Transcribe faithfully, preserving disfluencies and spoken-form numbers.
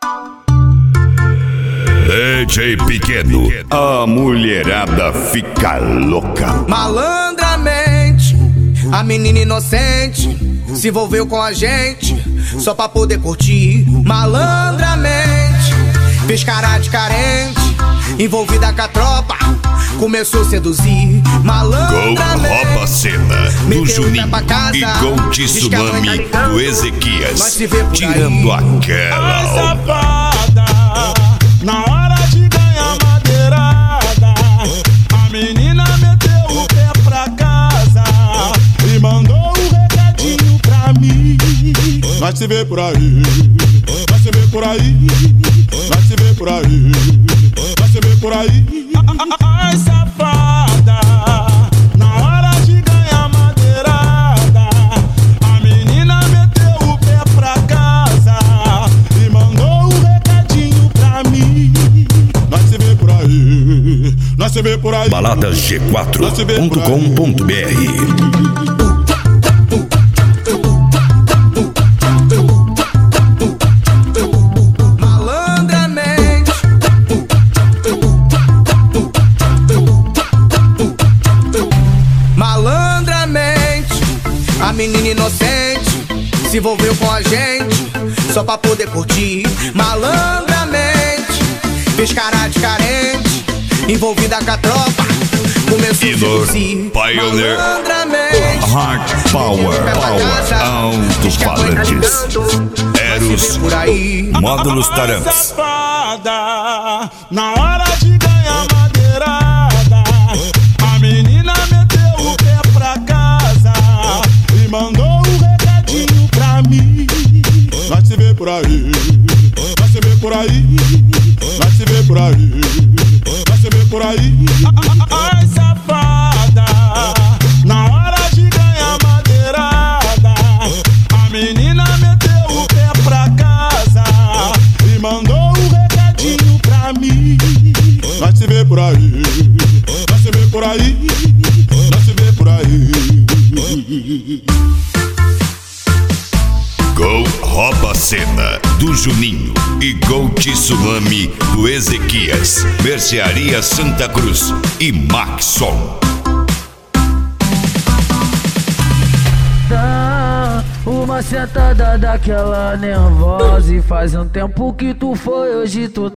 D J Pequeno, a mulherada fica louca. Malandramente, a menina inocente se envolveu com a gente só pra poder curtir. Malandramente, fez cara de carente, envolvida com a tropa, começou a seduzir. Malandramente, Gol rouba a cena do Juninho e gol de Tsunami do Ezequias, tirando aquela safada. Na hora de ganhar madeirada, a menina meteu o pé pra casa e mandou um recadinho pra mim. Vai se ver por aí, vai se ver por aí, vai se ver por aí, vai se ver por aí. Ai, safada, na hora de ganhar madeirada, a menina meteu o pé pra casa e mandou um recadinho pra mim. Nós se vê por aí, nós se vê por aí. Baladas G quatro ponto com ponto B R. A menina inocente se envolveu com a gente só pra poder curtir. Malandramente, fez cara de carente, envolvida com a tropa, começou a seduzir. Pioneer Hard Power, Power Alto-Falantes, Eros Módulos Tarantes. Na hora de ganhar madeirada, a menina meteu o pé pra casa e mandou um recadinho pra mim. Vai se ver por aí, vai se ver por aí, vai se ver por aí, vai se ver por aí. Ai, safada, na hora de ganhar madeirada, a menina meteu o pé pra casa e mandou um recadinho pra mim. Vai se ver por aí, vai se ver por aí, vai se ver por aí. Gol rouba a cena do Juninho e gol de Tsunami do Ezequias, Mercearia Santa Cruz e Maxson. Dá uma sentada daquela nervosa e faz um tempo que tu foi, hoje tu